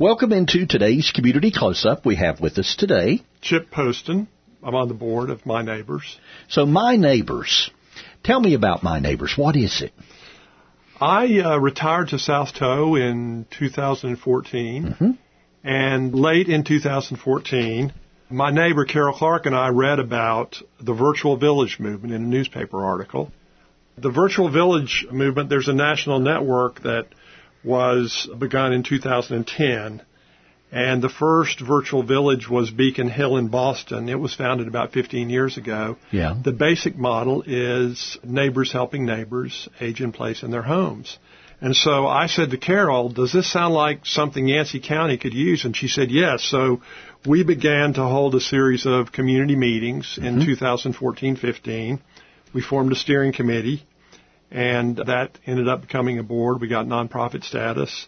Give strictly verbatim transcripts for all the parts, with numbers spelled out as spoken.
Welcome into today's Community Close-Up. We have with us today Chip Poston. I'm on the board of My Neighbors. So My Neighbors, tell me about My Neighbors. What is it? I uh, retired to South Toe in two thousand fourteen, mm-hmm. and late in two thousand fourteen, my neighbor Carol Clark and I read about the Virtual Village movement in a newspaper article. The Virtual Village movement, there's a national network that was begun in two thousand ten, and the first virtual village was Beacon Hill in Boston. It was founded about fifteen years ago. Yeah. The basic model is neighbors helping neighbors age in place in their homes. And so I said to Carol, does this sound like something Yancey County could use? And she said yes. So we began to hold a series of community meetings mm-hmm. in two thousand fourteen fifteen. We formed a steering committee, and that ended up becoming a board. We got nonprofit status,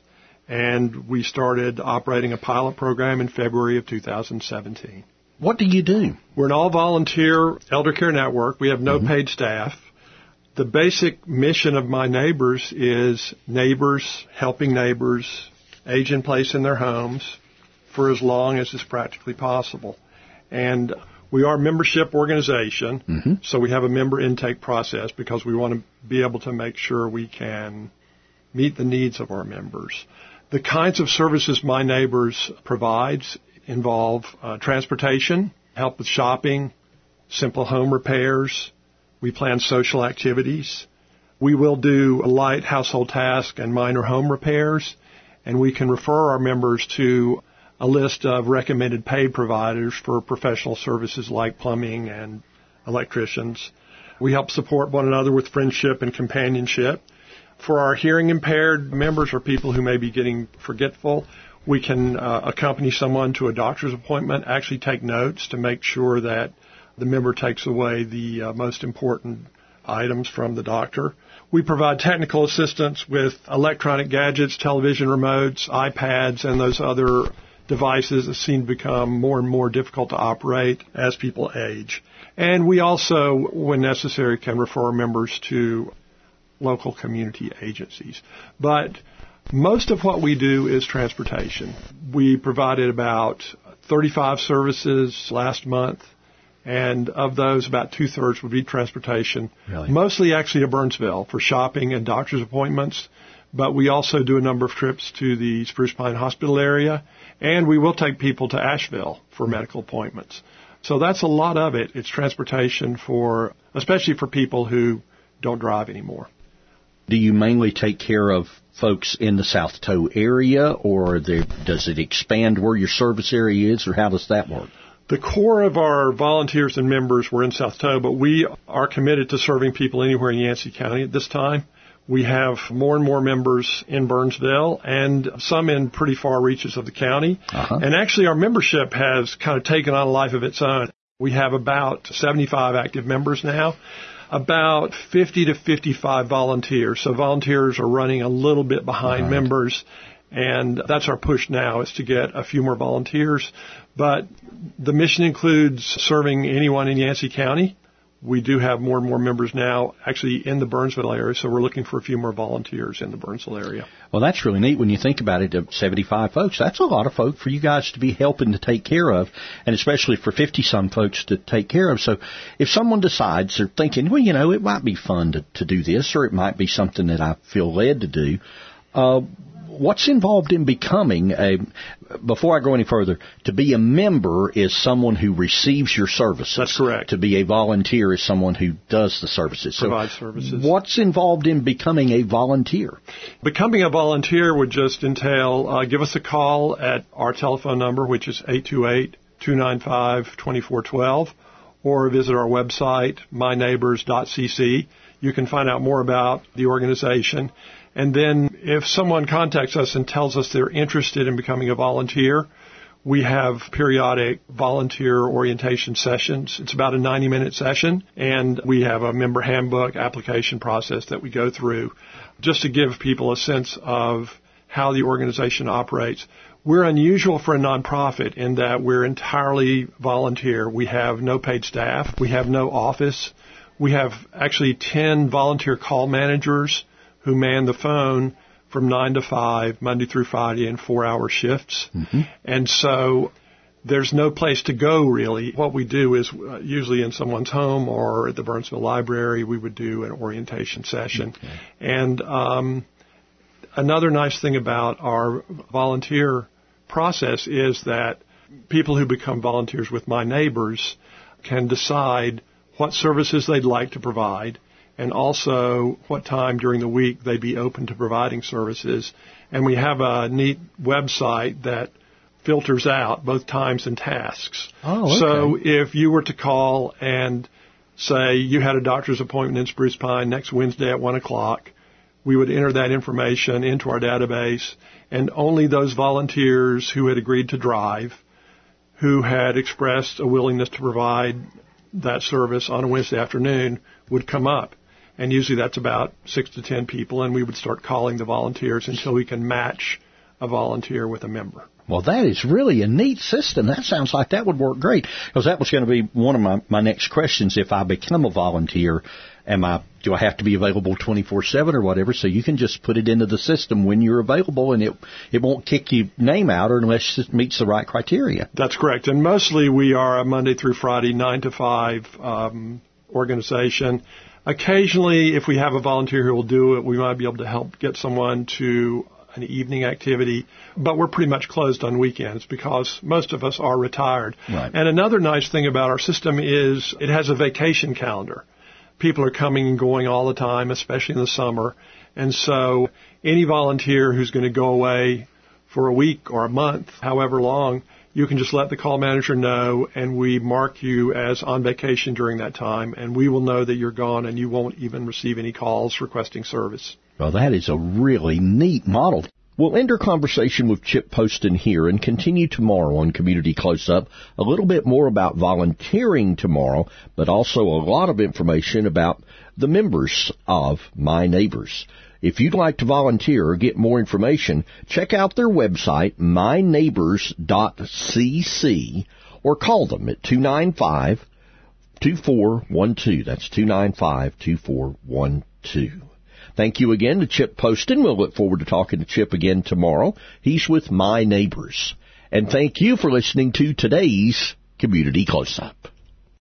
and we started operating a pilot program in February of two thousand seventeen. What do you do? We're an all-volunteer elder care network. We have no mm-hmm. paid staff. The basic mission of My Neighbors is neighbors helping neighbors age in place in their homes for as long as is practically possible. And we are a membership organization, mm-hmm. so we have a member intake process because we want to be able to make sure we can meet the needs of our members. The kinds of services My Neighbors provides involve uh, transportation, help with shopping, simple home repairs. We plan social activities. We will do light household tasks and minor home repairs, and we can refer our members to a list of recommended paid providers for professional services like plumbing and electricians. We help support one another with friendship and companionship. For our hearing impaired members or people who may be getting forgetful, we can uh, accompany someone to a doctor's appointment, actually take notes to make sure that the member takes away the uh, most important items from the doctor. We provide technical assistance with electronic gadgets, television remotes, iPads, and those other devices that seem to become more and more difficult to operate as people age. And we also, when necessary, can refer members to local community agencies. But most of what we do is transportation. We provided about thirty-five services last month, and of those, about two-thirds would be transportation, really? Mostly actually to Burnsville for shopping and doctor's appointments. But we also do a number of trips to the Spruce Pine Hospital area, and we will take people to Asheville for medical appointments. So that's a lot of it. It's transportation for, especially for people who don't drive anymore. Do you mainly take care of folks in the South Toe area, or there, does it expand where your service area is, or how does that work? The core of our volunteers and members were in South Toe, but we are committed to serving people anywhere in Yancey County at this time. We have more and more members in Burnsville and some in pretty far reaches of the county. Uh-huh. And actually our membership has kind of taken on a life of its own. We have about seventy-five active members now, about fifty to fifty-five volunteers. So volunteers are running a little bit behind right. members, and that's our push now, is to get a few more volunteers. But the mission includes serving anyone in Yancey County. We do have more and more members now actually in the Burnsville area, so we're looking for a few more volunteers in the Burnsville area. Well, that's really neat when you think about it. seventy-five folks, that's a lot of folk for you guys to be helping to take care of, and especially for fifty-some folks to take care of. So if someone decides they're thinking, well, you know, it might be fun to, to do this, or it might be something that I feel led to do, uh, what's involved in becoming a, before I go any further, to be a member is someone who receives your services. That's correct. To be a volunteer is someone who does the services. Provides so services. What's involved in becoming a volunteer? Becoming a volunteer would just entail, uh, give us a call at our telephone number, which is eight two eight, two nine five, two four one two, or visit our website, my neighbors dot c c. You can find out more about the organization. And then if someone contacts us and tells us they're interested in becoming a volunteer, we have periodic volunteer orientation sessions. It's about a ninety-minute session, and we have a member handbook application process that we go through just to give people a sense of how the organization operates. We're unusual for a nonprofit in that we're entirely volunteer. We have no paid staff. We have no office. We have actually ten volunteer call managers who man the phone from nine to five, Monday through Friday, in four-hour shifts. Mm-hmm. And so there's no place to go, really. What we do is uh, usually in someone's home or at the Burnsville Library, we would do an orientation session. Okay. And um, another nice thing about our volunteer process is that people who become volunteers with My Neighbors can decide what services they'd like to provide and also what time during the week they'd be open to providing services. And we have a neat website that filters out both times and tasks. Oh, okay. So if you were to call and say you had a doctor's appointment in Spruce Pine next Wednesday at one o'clock, we would enter that information into our database, and only those volunteers who had agreed to drive, who had expressed a willingness to provide that service on a Wednesday afternoon, would come up. And usually that's about six to ten people, and we would start calling the volunteers until we can match a volunteer with a member. Well, that is really a neat system. That sounds like that would work great, because that was going to be one of my, my next questions. If I become a volunteer, am I do I have to be available twenty-four seven or whatever? So you can just put it into the system when you're available, and it it won't kick your name out unless it meets the right criteria. That's correct. And mostly we are a Monday through Friday, nine to five um, organization. Occasionally, if we have a volunteer who will do it, we might be able to help get someone to an evening activity, but we're pretty much closed on weekends because most of us are retired. Right. And another nice thing about our system is it has a vacation calendar. People are coming and going all the time, especially in the summer. And so any volunteer who's going to go away for a week or a month, however long, you can just let the call manager know, and we mark you as on vacation during that time, and we will know that you're gone, and you won't even receive any calls requesting service. Well, that is a really neat model. We'll end our conversation with Chip Poston here and continue tomorrow on Community Close-Up. A little bit more about volunteering tomorrow, but also a lot of information about the members of My Neighbors. If you'd like to volunteer or get more information, check out their website, my neighbors dot c c, or call them at two nine five, two four one two. That's two nine five, two four one two. Thank you again to Chip Poston. We'll look forward to talking to Chip again tomorrow. He's with My Neighbors. And thank you for listening to today's Community Close-Up.